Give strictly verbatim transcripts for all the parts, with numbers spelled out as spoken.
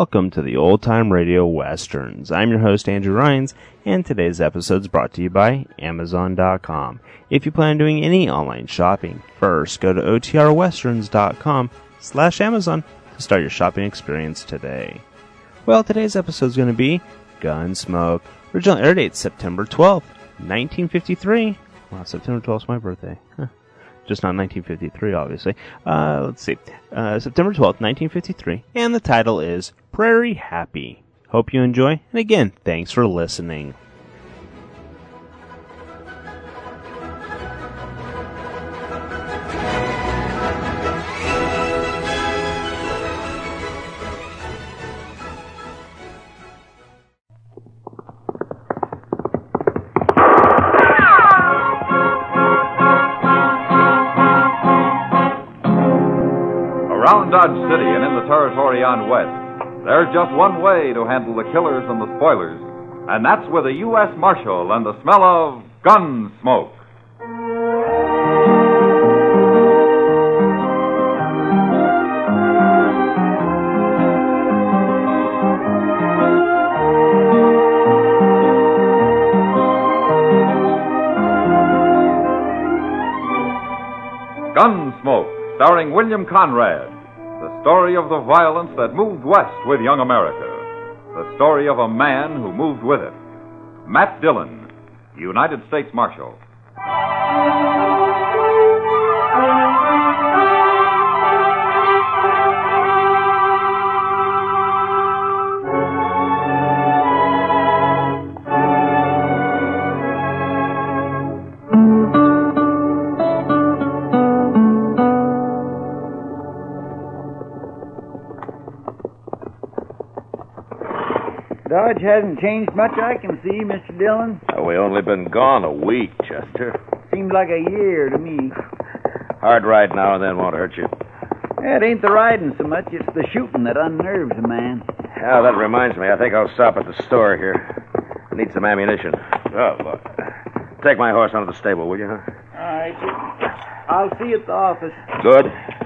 Welcome to the Old Time Radio Westerns. I'm your host, Andrew Rhines, and today's episode is brought to you by Amazon dot com. If you plan on doing any online shopping, first go to O T R westerns dot com slash Amazon to start your shopping experience today. Well, today's episode is going to be Gunsmoke. Original air date September twelfth, nineteen fifty-three. Wow, September twelfth is my birthday. Huh. Just not nineteen fifty-three, obviously. Uh, let's see. Uh, September twelfth, nineteen fifty-three. And the title is Prairie Happy. Hope you enjoy. And again, thanks for listening. Dodge City and in the territory on West, there's just one way to handle the killers and the spoilers, and that's with a U S Marshal and the smell of gun smoke. Gunsmoke, starring William Conrad. The story of the violence that moved west with young America. The story of a man who moved with it. Matt Dillon, United States Marshal. Dodge hasn't changed much I can see, Mister Dillon. Oh, we only been gone a week, Chester. Seems like a year to me. Hard ride now and then won't hurt you. It ain't the riding so much, it's the shooting that unnerves a man. Yeah, that reminds me. I think I'll stop at the store here. I need some ammunition. Oh, look. Take my horse out of the stable, will you, huh? All right. I'll see you at the office. Good.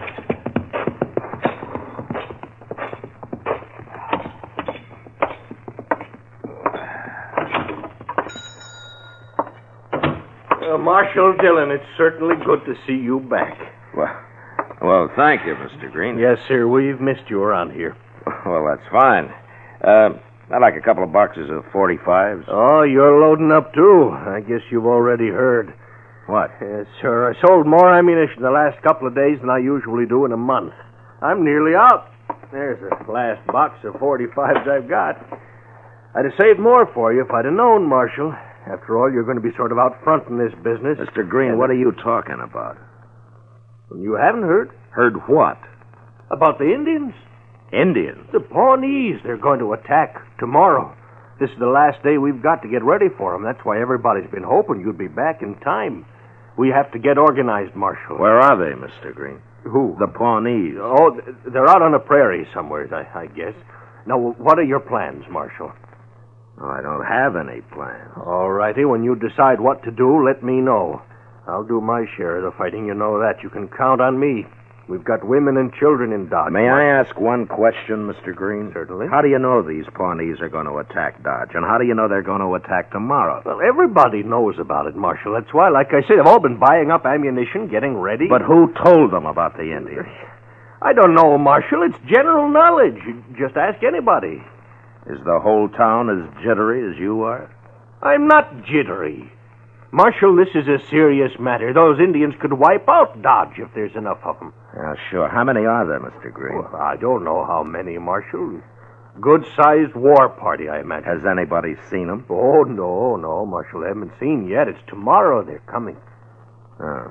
Uh, Marshal Dillon, it's certainly good to see you back. Well, well, thank you, Mister Green. Yes, sir. We've missed you around here. Well, that's fine. Uh, I'd like a couple of boxes of forty-fives. Oh, you're loading up, too. I guess you've already heard. What? Yes, sir. I sold more ammunition the last couple of days than I usually do in a month. I'm nearly out. There's the last box of forty-fives I've got. I'd have saved more for you if I'd have known, Marshal. After all, you're going to be sort of out front in this business. Mister Green, and what are you talking about? You haven't heard? Heard what? About the Indians? Indians? The Pawnees. They're going to attack tomorrow. This is the last day we've got to get ready for them. That's why everybody's been hoping you'd be back in time. We have to get organized, Marshal. Where are they, Mister Green? Who? The Pawnees. Oh, they're out on the prairie somewhere, I, I guess. Now, what are your plans, Marshal? Oh, I don't have any plans. All righty. When you decide what to do, let me know. I'll do my share of the fighting, you know that. You can count on me. We've got women and children in Dodge. May I ask one question, Mister Green? Certainly. How do you know these Pawnees are going to attack Dodge? And how do you know they're going to attack tomorrow? Well, everybody knows about it, Marshal. That's why, like I said, they've all been buying up ammunition, getting ready. But who told them about the Indians? I don't know, Marshal. It's general knowledge. Just ask anybody. Is the whole town as jittery as you are? I'm not jittery. Marshal, this is a serious matter. Those Indians could wipe out Dodge if there's enough of them. Yeah, sure. How many are there, Mister Green? Well, I don't know how many, Marshal. Good-sized war party, I imagine. Has anybody seen them? Oh, no, no, Marshal. They haven't seen yet. It's tomorrow they're coming. Oh.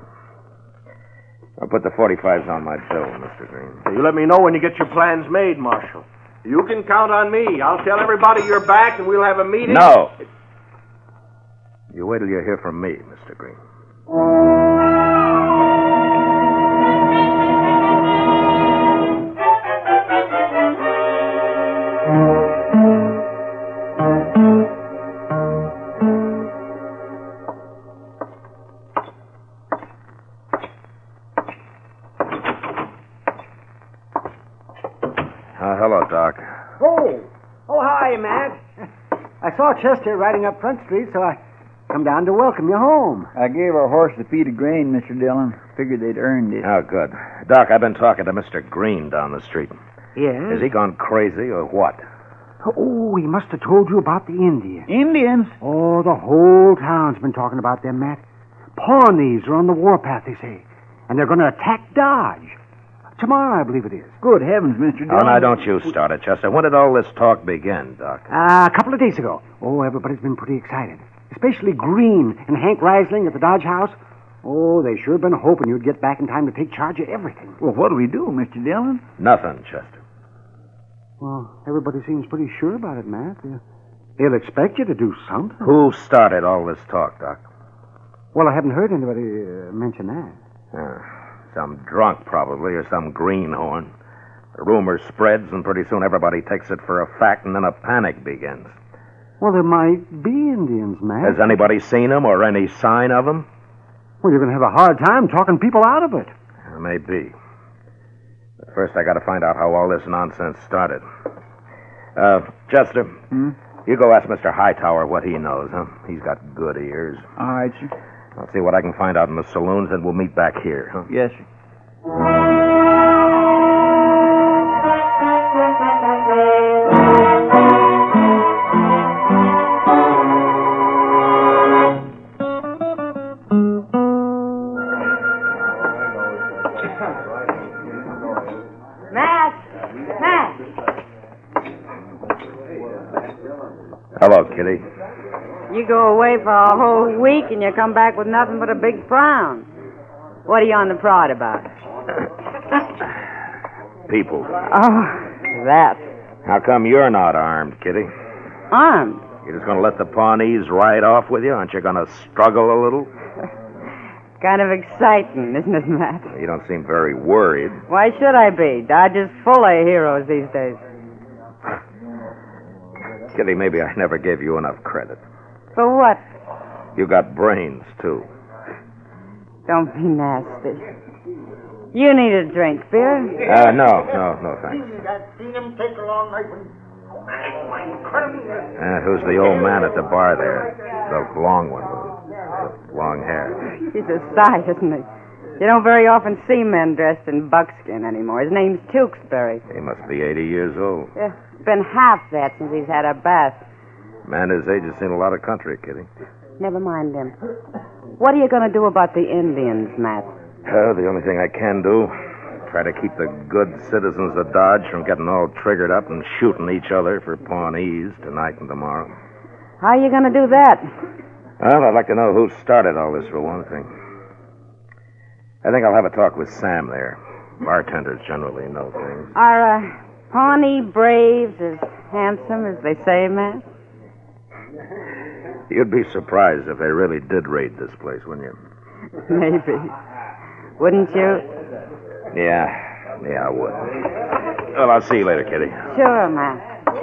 I'll put the forty-fives on my bill, Mister Green. You let me know when you get your plans made, Marshal. You can count on me. I'll tell everybody you're back, and we'll have a meeting. No. You wait till you hear from me, Mister Green. Uh, hello, Doc. Oh, oh, hi, Matt. I saw Chester riding up Front Street, so I come down to welcome you home. I gave our horse a feed of grain, Mister Dillon. Figured they'd earned it. Oh, good. Doc, I've been talking to Mister Green down the street. Yes? Has he gone crazy or what? Oh, he must have told you about the Indians. Indians? Oh, the whole town's been talking about them, Matt. Pawnees are on the warpath, they say. And they're going to attack Dodge. Tomorrow, I believe it is. Good heavens, Mister Dillon. Oh, now, don't you start it, Chester. When did all this talk begin, Doc? Uh, a couple of days ago. Oh, everybody's been pretty excited. Especially Green and Hank Reisling at the Dodge House. Oh, they sure been hoping you'd get back in time to take charge of everything. Well, what do we do, Mister Dillon? Nothing, Chester. Well, everybody seems pretty sure about it, Matt. They'll, they'll expect you to do something. Who started all this talk, Doc? Well, I haven't heard anybody uh, mention that. Uh, some drunk, probably, or some greenhorn. The rumor spreads, and pretty soon everybody takes it for a fact, and then a panic begins. Well, there might be Indians, Matt. Has anybody seen them or any sign of them? Well, you're going to have a hard time talking people out of it. Uh, maybe. But first, I got to find out how all this nonsense started. Uh, Chester, Hmm? you go ask Mister Hightower what he knows, huh? He's got good ears. All right, sir. I'll see what I can find out in the saloons, and we'll meet back here, huh? Yes, sir. Hello, Kitty. You go away for a whole week and you come back with nothing but a big frown. What are you on the prod about? People. Oh, that. How come you're not armed, Kitty? Armed? You're just going to let the Pawnees ride off with you? Aren't you going to struggle a little? Kind of exciting, isn't it, Matt? You don't seem very worried. Why should I be? Dodge is full of heroes these days. Kitty, maybe I never gave you enough credit. For what? You got brains, too. Don't be nasty. You need a drink, beer? Uh, no, no, no, thanks. Uh, who's the old man at the bar there? The long one with the long hair. He's a sight, isn't he? You don't very often see men dressed in buckskin anymore. His name's Tewksbury. He must be eighty years old. Yeah, been half that since he's had a bath. Man his age has seen a lot of country, Kitty. Never mind him. What are you going to do about the Indians, Matt? Uh, the only thing I can do, try to keep the good citizens of Dodge from getting all triggered up and shooting each other for Pawnees tonight and tomorrow. How are you going to do that? Well, I'd like to know who started all this, for one thing. I think I'll have a talk with Sam there. Bartenders generally know things. Are uh, Pawnee braves as handsome as they say, Matt? You'd be surprised if they really did raid this place, wouldn't you? Maybe. Wouldn't you? Yeah, yeah, I would. Well, I'll see you later, Kitty. Sure, Matt.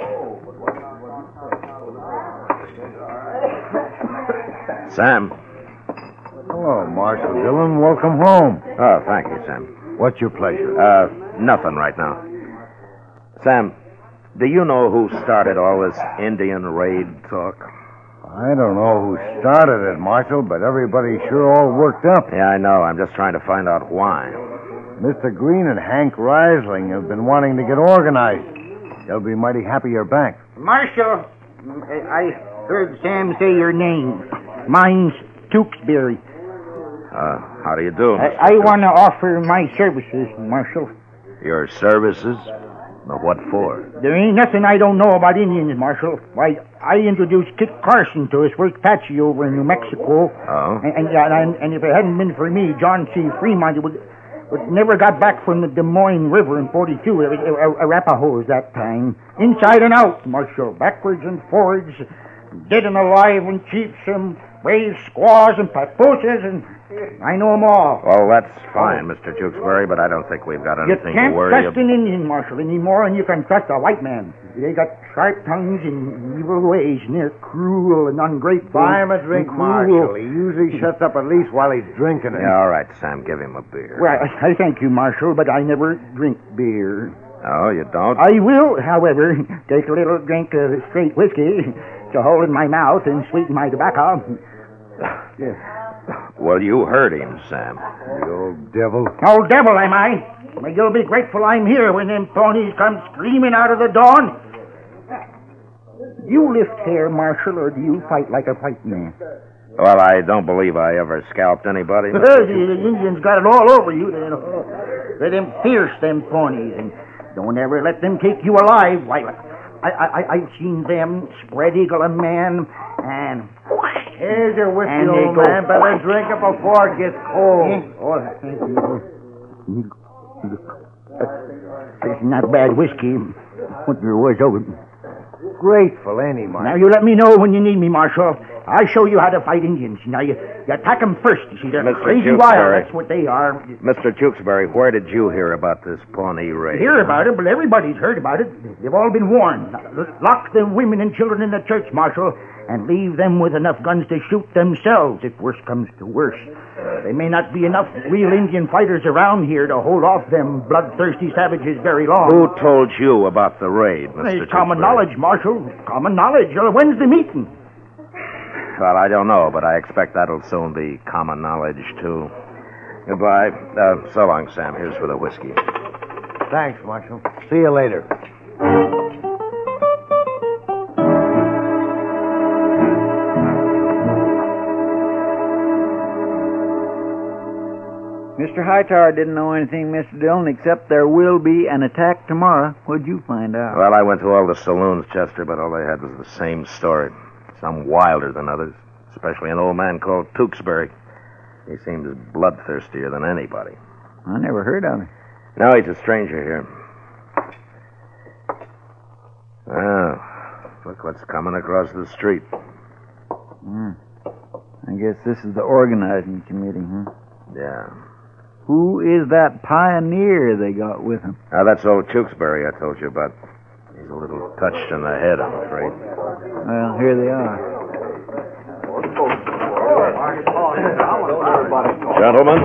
Sam. Hello, Marshal Dillon. Welcome home. Oh, thank you, Sam. What's your pleasure? Uh, nothing right now. Sam, do you know who started all this Indian raid talk? I don't know who started it, Marshal, but everybody's sure all worked up. Yeah, I know. I'm just trying to find out why. Mister Green and Hank Reisling have been wanting to get organized. They'll be mighty happy you're back. Marshal, I heard Sam say your name. Mine's Tewksbury. Uh, how do you do? I, I want to offer my services, Marshal. Your services? But what for? There ain't nothing I don't know about Indians, Marshal. Why, I introduced Kit Carson to his first Apache over in New Mexico. Oh? And, and, and, and if it hadn't been for me, John C. Fremont would, would never got back from the Des Moines River in forty-two. It was uh, Arapahoes that time. Inside and out, Marshal. Backwards and forwards. Dead and alive and chiefs and braves, squaws and papooses, and I know them all. Well, that's fine, Mister Tewksbury, but I don't think we've got You anything can't to worry trust about. an Indian, Marshal, any more than you can trust a white man. They got sharp tongues and evil ways, and they're cruel and ungrateful. Buy him a drink, and cruel. Marshal. He usually shuts up at least while he's drinking it. Yeah, all right, Sam, give him a beer. Well, I, I thank you, Marshal, but I never drink beer. Oh, you don't? I will, however, take a little drink of straight whiskey to hold in my mouth and sweeten my tobacco. Yeah. Well, you heard him, Sam. The old devil. Old devil, am I? Well, you'll be grateful I'm here when them ponies come screaming out of the dawn. Do you lift hair, Marshal, or do you fight like a white man? Well, I don't believe I ever scalped anybody. the, the Indians got it all over you. They, let them fierce, them ponies, and don't ever let them take you alive. Why, I, I, I've seen them spread eagle a man, and... Here's your whiskey, And they old go man. Better fly. drink it before it gets cold. Oh, thank you. It's not bad whiskey. What there was of it. Grateful, ain't he, Marshal? Now, you let me know when you need me, Marshal. I'll show you how to fight Indians. Now, you, you attack them first. You see, they're Mister crazy Tewksbury. wild. That's what they are. Mister Tewksbury, where did you hear about this Pawnee raid? Hear about it, but everybody's heard about it. They've all been warned. Lock the women and children in the church, Marshal, and leave them with enough guns to shoot themselves if worse comes to worse. There may not be enough real Indian fighters around here to hold off them bloodthirsty savages very long. Who told you about the raid, Mister It's common Tewksbury? knowledge, Marshal. Common knowledge. Uh, When's the meeting? Well, I don't know, but I expect that'll soon be common knowledge, too. Goodbye. Uh, so long, Sam. Here's for the whiskey. Thanks, Marshal. See you later. Mister Hightower didn't know anything, Mister Dillon, except there will be an attack tomorrow. What'd you find out? Well, I went to all the saloons, Chester, but all they had was the same story. Some wilder than others, especially an old man called Tewksbury. He seems bloodthirstier than anybody. I never heard of him. No, he's a stranger here. Oh, look what's coming across the street. Hmm. I guess this is the organizing committee, huh? Yeah. Who is that pioneer they got with them? Now, that's old Tewksbury I told you about. He's a little touched in the head, I'm afraid. Well, here they are. Gentlemen?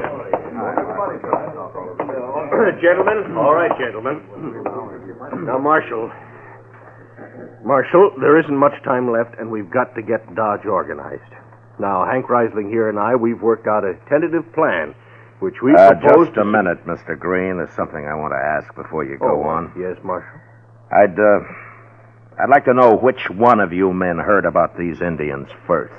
Gentlemen? All right, gentlemen. Now, Marshal. Marshal, there isn't much time left, and we've got to get Dodge organized. Now, Hank Reisling here and I, we've worked out a tentative plan, which we Uh, propose just a to... minute, Mister Green. There's something I want to ask before you go Oh, on. Yes, Marshal. I'd, uh, I'd like to know which one of you men heard about these Indians first.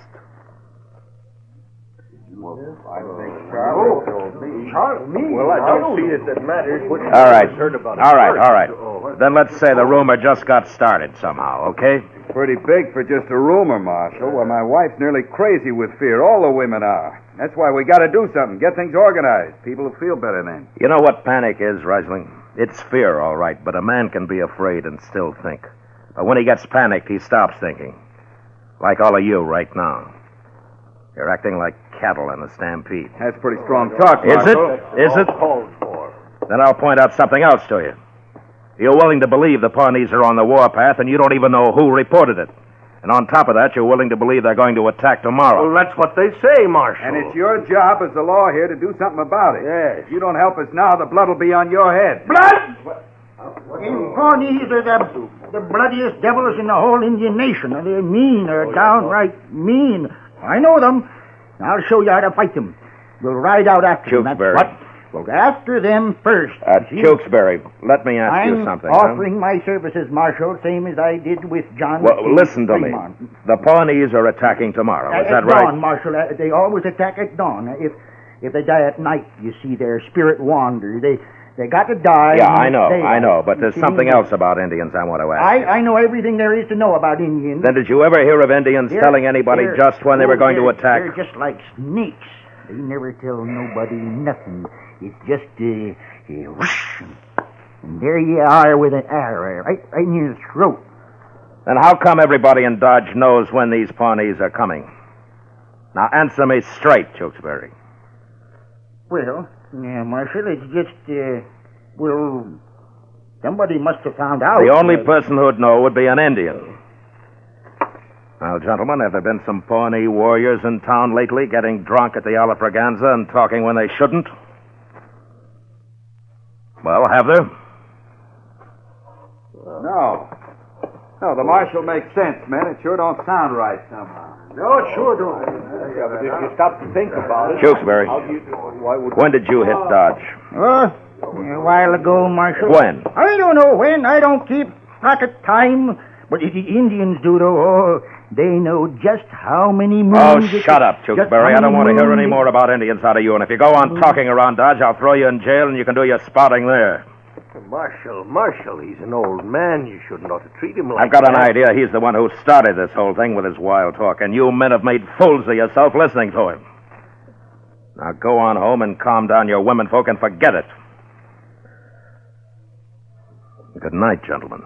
Well, I don't see it that matters which All right. heard about it All right, first. all right. Oh, Then let's say the rumor just got started somehow, okay? Pretty big for just a rumor, Marshal. Well, my wife's nearly crazy with fear. All the women are. That's why we got to do something. Get things organized. People will feel better then. You know what panic is, Reisling? It's fear, all right, but a man can be afraid and still think. But when he gets panicked, he stops thinking. Like all of you right now. You're acting like cattle in a stampede. That's pretty strong talk, Is it? Marshal. Is it? Then I'll point out something else to you. You're willing to believe the Pawnees are on the warpath, and you don't even know who reported it. And on top of that, you're willing to believe they're going to attack tomorrow. Well, that's what they say, Marshal. And it's your job as the law here to do something about it. Yes. If you don't help us now, the blood will be on your head. Blood! In Pawnees are the, the bloodiest devils in the whole Indian nation. And they're mean. They're downright mean. I know them. I'll show you how to fight them. We'll ride out after them. That's Tewksbury. what. We'll go after them first. Uh, See? Tewksbury, let me ask I'm you something. offering my services, Marshal, same as I did with John. Huh? Well, T. listen to me. Fremont. The Pawnees are attacking tomorrow. Is At that dawn, right? Marshal. Uh, They always attack at dawn. If if they die at night, you see, their spirit wander. They they got to die. Yeah, in I know, daylight. I know. But You there's see? something else about Indians I want to ask. I, I know everything there is to know about Indians. Then did you ever hear of Indians They're- telling anybody they're- just when they were oh, going to they're- attack? They're just like snakes. They never tell nobody nothing. It's just uh, uh, whoosh, and there you are with an arrow right, right in your throat. Then how come everybody in Dodge knows when these Pawnees are coming? Now answer me straight, Tewksbury. Well, yeah, Marshal, it's just, uh, well, somebody must have found out. The only uh, person who'd know would be an Indian. Now, gentlemen, have there been some Pawnee warriors in town lately getting drunk at the Alafraganza and talking when they shouldn't? Well, have there? No. No, the marshal makes sense, man. It sure don't sound right somehow. No, it sure don't. Yeah, but if you stop to think about it... Tewksbury, how do you, why would... when did you hit Dodge? Uh, a while ago, Marshal. When? I don't know when. I don't keep track of time. But the Indians do, though. Oh, they know just how many Oh, moons... shut up, Tewksbury. I don't want to hear any more about Indians out of you. And if you go on talking around Dodge, I'll throw you in jail and you can do your spouting there. Marshal, Marshal, he's an old man. You shouldn't ought to treat him like I've got that. an idea he's the one who started this whole thing with his wild talk, and you men have made fools of yourself listening to him. Now go on home and calm down your womenfolk and forget it. Good night, gentlemen.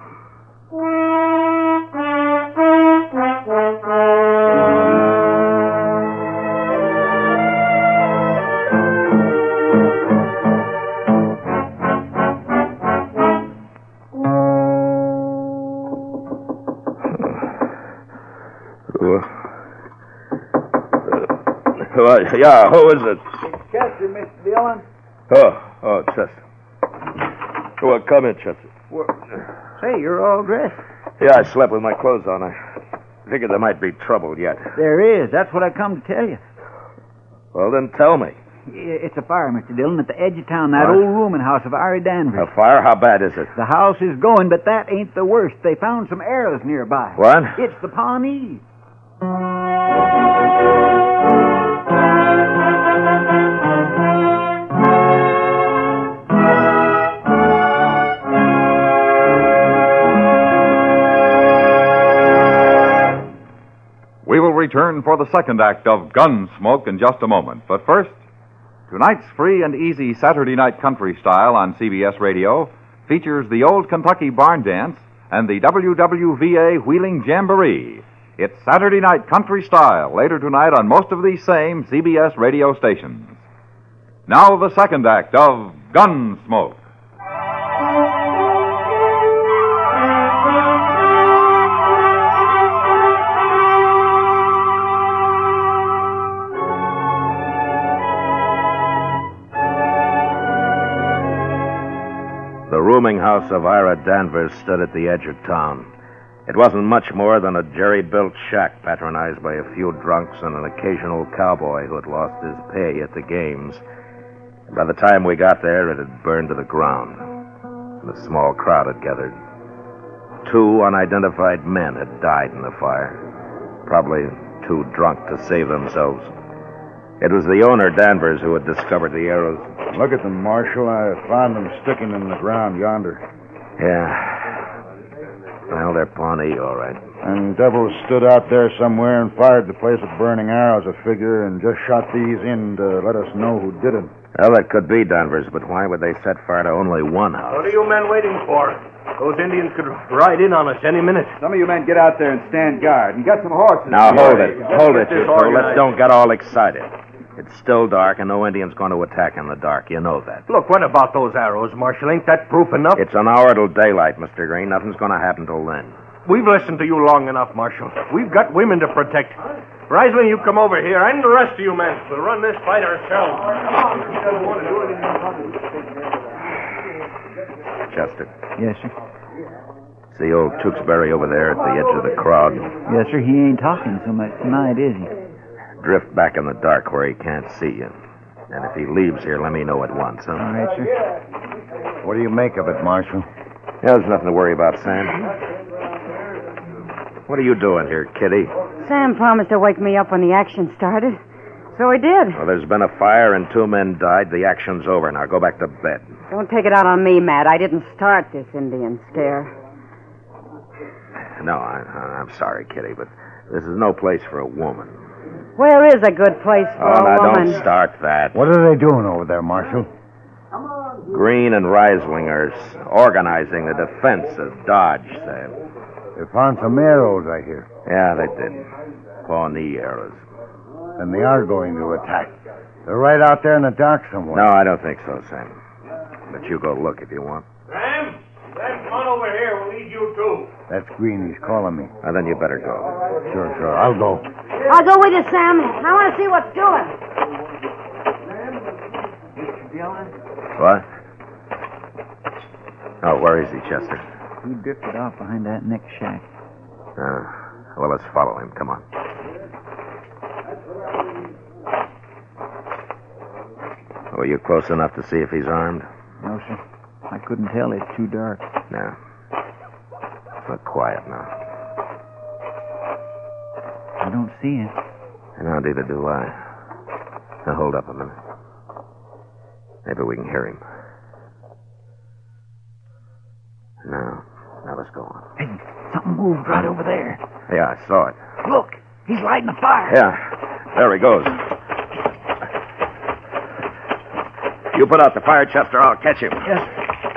Uh, yeah, who is it? Chester, Mister Dillon. Oh, oh, Chester. Well, come in, Chester. Well, say, you're all dressed. Yeah, I slept with my clothes on. I figured there might be trouble yet. There is. That's what I come to tell you. Well, then tell me. It's a fire, Mister Dillon, at the edge of town, that What? old rooming house of Ari Danvers. A fire? How bad is it? The house is going, but that ain't the worst. They found some arrows nearby. What? It's the Pawnee. We will return for the second act of Gunsmoke in just a moment. But first, tonight's free and easy Saturday Night Country Style on C B S Radio features the Old Kentucky Barn Dance and the W W V A Wheeling Jamboree. It's Saturday Night Country Style later tonight on most of these same C B S radio stations. Now the second act of Gunsmoke. The rooming house of Ira Danvers stood at the edge of town. It wasn't much more than a jerry-built shack patronized by a few drunks and an occasional cowboy who had lost his pay at the games. And by the time we got there, it had burned to the ground. And a small crowd had gathered. Two unidentified men had died in the fire, probably too drunk to save themselves. It was the owner, Danvers, who had discovered the arrows. Look at them, Marshal. I found them sticking in the ground yonder. Yeah. Well, they're Pawnee, all right. And devils stood out there somewhere and fired the place with burning arrows, I figure, and just shot these in to let us know who did it. Well, that could be Danvers, but why would they set fire to only one house? What are you men waiting for? Those Indians could ride in on us any minute. Some of you men get out there and stand guard. And get some horses. Now, hold it. Let's Hold get it, this you two. Let's organized. don't get all excited. It's still dark, and no Indian's going to attack in the dark. You know that. Look, what about those arrows, Marshal? Ain't that proof enough? It's an hour till daylight, Mister Green. Nothing's going to happen till then. We've listened to you long enough, Marshal. We've got women to protect. Risling, you come over here, and the rest of you men. We'll run this fight ourselves. Chester, Yes, sir. see old Tewksbury over there at the edge of the crowd? Yes, sir. He ain't talking so much tonight, is he? Drift back in the dark where he can't see you. And if he leaves here, let me know at once, huh? All right, sir. What do you make of it, Marshal? Yeah, there's nothing to worry about, Sam. What are you doing here, Kitty? Sam promised to wake me up when the action started. So he did. Well, there's been a fire and two men died. The action's over. Now go back to bed. Don't take it out on me, Matt. I didn't start this Indian scare. No, I, I'm sorry, Kitty, but this is no place for a woman. Where is a good place for Oh, a now woman? don't start that. What are they doing over there, Marshal? Green and Risling are s- organizing the defense of Dodge, Sam. They found some arrows, I hear. Yeah, they did. Pawnee arrows. And they are going to attack. They're right out there in the dark somewhere. No, I don't think so, Sam. But you go look if you want. Sam? Sam, come on over here. We'll lead you too. That's Green. He's calling me. Now, then you better go. Sure, sure. I'll go. I'll go with you, Sam. I want to see what's doing. What? Oh, where is he, Chester? He drifted off behind that next shack. Uh, well, let's follow him. Come on. Were you close enough to see if he's armed? No, sir. I couldn't tell. It's too dark. No. Look quiet now. I don't see it. No, neither do I. Now, hold up a minute. Maybe we can hear him. Now, now let's go on. Hey, something moved right over there. Yeah, I saw it. Look, he's lighting a fire. Yeah, there he goes. You put out the fire, Chester. I'll catch him. Yes, sir.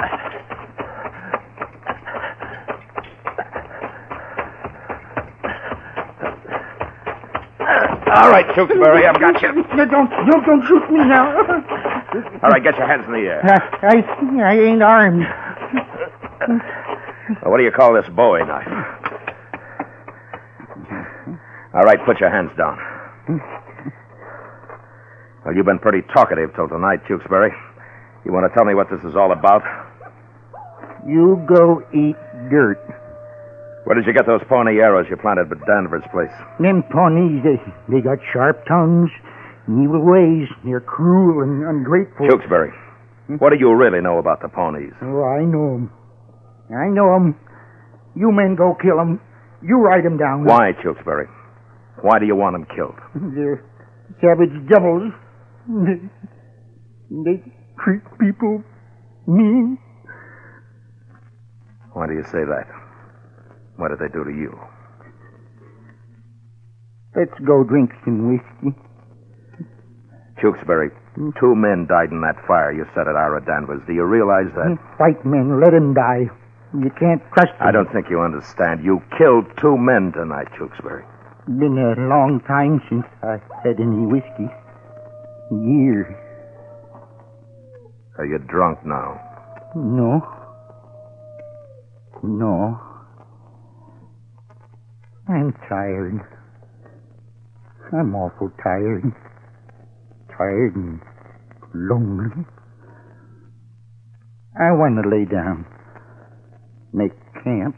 All right, Tewksbury, I've got you. No, don't, don't, don't shoot me now. All right, get your hands in the air. I, I, I ain't armed. Well, what do you call this Bowie knife? All right, put your hands down. Well, you've been pretty talkative till tonight, Tewksbury. You want to tell me what this is all about? You go eat dirt. Where did you get those Pawnee arrows you planted at Danvers' place? Them Pawnees, they, they got sharp tongues and evil ways. They're cruel and ungrateful. Tewksbury, what do you really know about the Pawnees? Oh, I know 'em. I know 'em. You men go kill 'em. You write 'em down. Why, Tewksbury? Why do you want them killed? They're savage devils. They, they treat people mean. Why do you say that? What did they do to you? Let's go drink some whiskey. Tewksbury, two men died in that fire you set at Ira Danvers. Do you realize that? White men, let 'em die. You can't trust them. I don't think you understand. You killed two men tonight, Tewksbury. Been a long time since I had any whiskey. Years. Are you drunk now? No. No. I'm tired. I'm awful tired. Tired and lonely. I want to lay down. Make camp.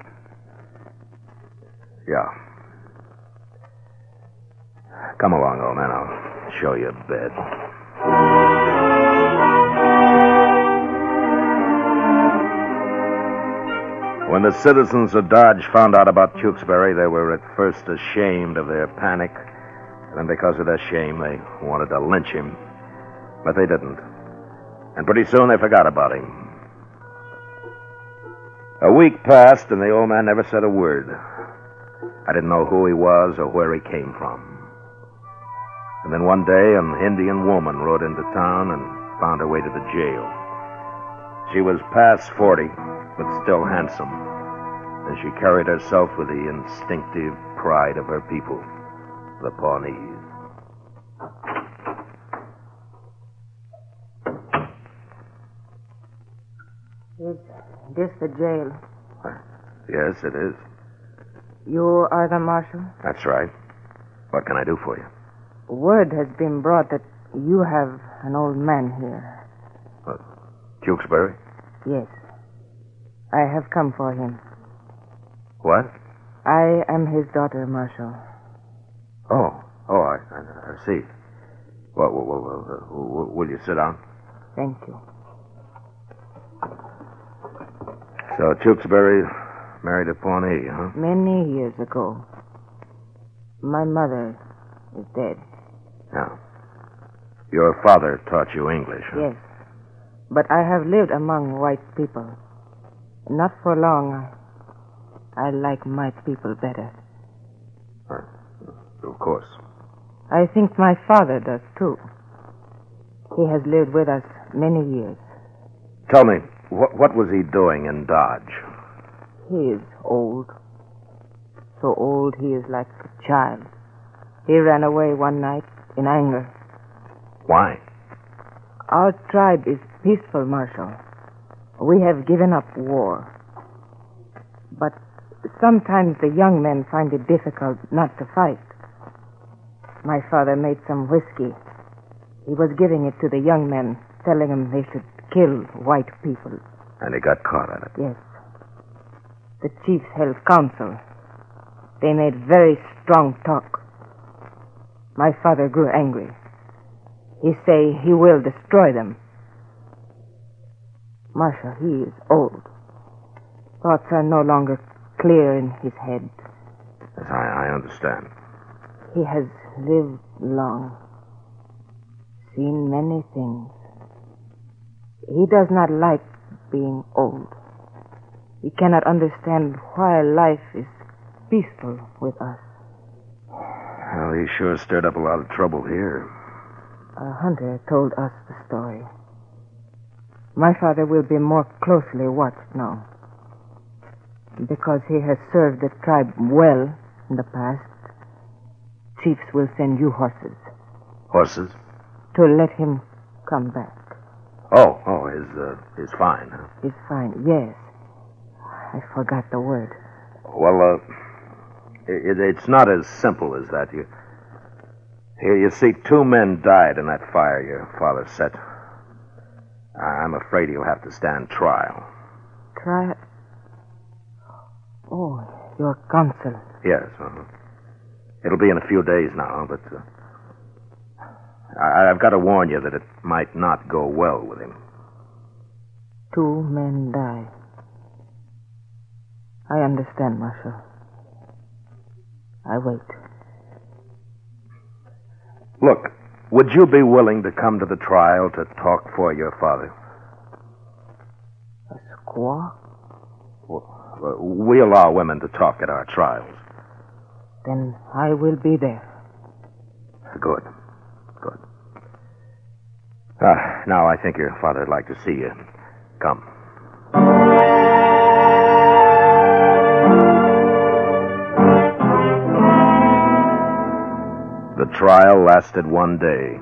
Yeah. Come along, old man. I'll show you a bed. When the citizens of Dodge found out about Tewksbury, they were at first ashamed of their panic. And then because of their shame, they wanted to lynch him. But they didn't. And pretty soon they forgot about him. A week passed, and the old man never said a word. I didn't know who he was or where he came from. And then one day, an Indian woman rode into town and found her way to the jail. She was past forty, but still handsome, and she carried herself with the instinctive pride of her people, the Pawnees. Is this the jail? Yes, it is. You are the marshal? That's right. What can I do for you? Word has been brought that you have an old man here. Uh, Tewksbury? Yes. I have come for him. What? I am his daughter, Marshal. Oh, oh, I, I, I see. Well, well, well, well, will, will you sit down? Thank you. So Tewksbury married a Pawnee, huh? Many years ago. My mother is dead. Yeah. Your father taught you English, huh? Yes. But I have lived among white people. Not for long. I like my people better. Uh, of course. I think my father does, too. He has lived with us many years. Tell me, what, what was he doing in Dodge? He is old. So old he is like a child. He ran away one night in anger. Why? Our tribe is peaceful, Marshal. We have given up war. But sometimes the young men find it difficult not to fight. My father made some whiskey. He was giving it to the young men, telling them they should kill white people. And he got caught at it? Yes. The chiefs held council. They made very strong talk. My father grew angry. He say he will destroy them. Marshal, he is old. Thoughts are no longer clear in his head. Yes, I, I understand. He has lived long, seen many things. He does not like being old. He cannot understand why life is peaceful with us. Well, he sure stirred up a lot of trouble here. A hunter told us the story. My father will be more closely watched now. Because he has served the tribe well in the past, chiefs will send you horses. Horses? To let him come back. Oh, oh, his, uh, his fine, huh? His fine, yes. I forgot the word. Well, uh, it, it's not as simple as that. You, here, you see, two men died in that fire your father set. I'm afraid he'll have to stand trial. Trial? Oh, your counsel. Yes, uh-huh. It'll be in a few days now, but uh, I, I've got to warn you that it might not go well with him. Two men die. I understand, Marshal. I wait. Look, would you be willing to come to the trial to talk for your father? A squaw? Well, we allow women to talk at our trials. Then I will be there. Good. Good. Ah, now I think your father'd like to see you. Come. The trial lasted one day.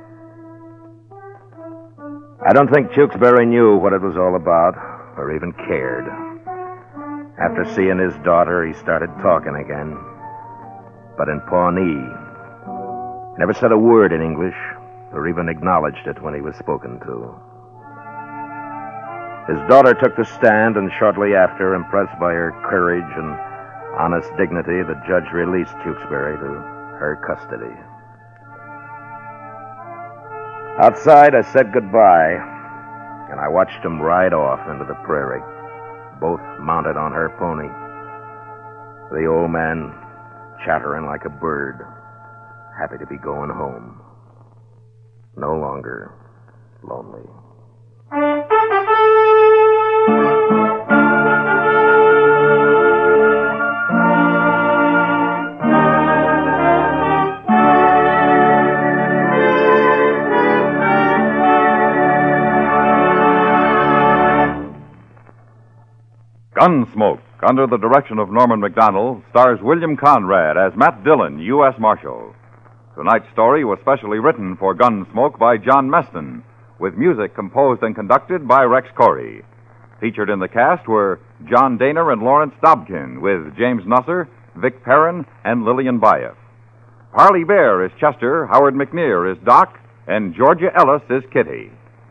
I don't think Tewksbury knew what it was all about, or even cared. After seeing his daughter, he started talking again. But in Pawnee, never said a word in English, or even acknowledged it when he was spoken to. His daughter took the stand, and shortly after, impressed by her courage and honest dignity, the judge released Tewksbury to her custody. Outside, I said goodbye, and I watched him ride off into the prairie, both mounted on her pony. The old man chattering like a bird, happy to be going home. No longer lonely. Gunsmoke, under the direction of Norman Macdonnell, stars William Conrad as Matt Dillon, U S Marshal. Tonight's story was specially written for Gunsmoke by John Meston, with music composed and conducted by Rex Corey. Featured in the cast were John Daner and Lawrence Dobkin, with James Nusser, Vic Perrin, and Lillian Bayef. Parley Bear is Chester, Howard McNear is Doc, and Georgia Ellis is Kitty.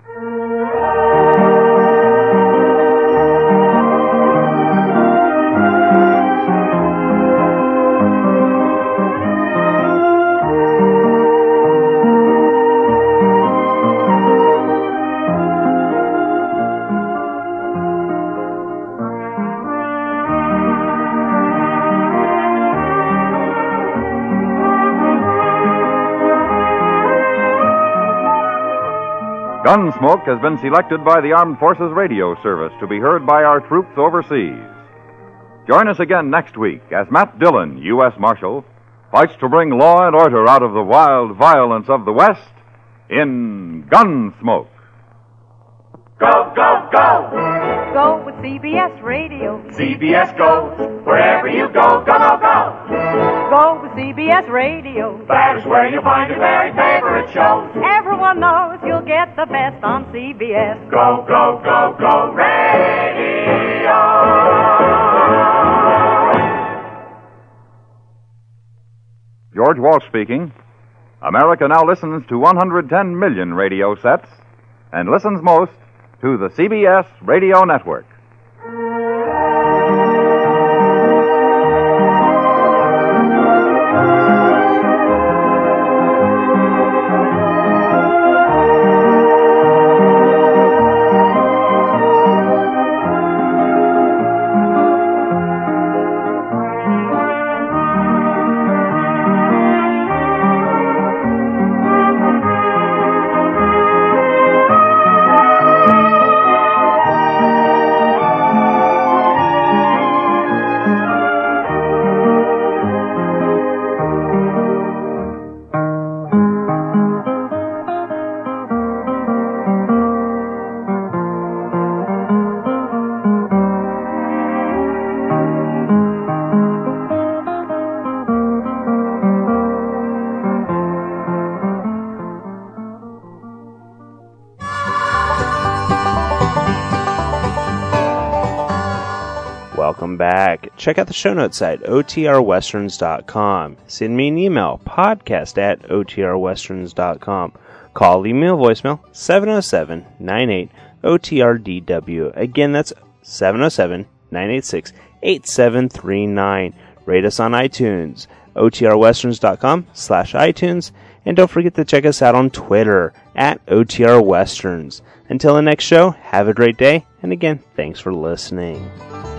Gunsmoke has been selected by the Armed Forces Radio Service to be heard by our troops overseas. Join us again next week as Matt Dillon, U S Marshal, fights to bring law and order out of the wild violence of the West in Gunsmoke. Go, go, go! Go with C B S Radio. C B S goes wherever you go, go, go, go! Go with C B S Radio. That is where you find your very favorite shows. Everyone knows you'll get the best on C B S. Go, go, go, go, radio! George Walsh speaking. America now listens to one hundred ten million radio sets and listens most to the C B S Radio Network. check out the show notes at O T R westerns dot com. Send me an email, podcast at O T R westerns dot com. Call, leave me a voicemail, seven oh seven, nine eight, O T R D W. Again, that's seven oh seven, nine eight six, eight seven three nine. Rate us on iTunes, O T R westerns dot com slash iTunes. And don't forget to check us out on Twitter, at O T R Westerns. Until the next show, have a great day, and again, thanks for listening.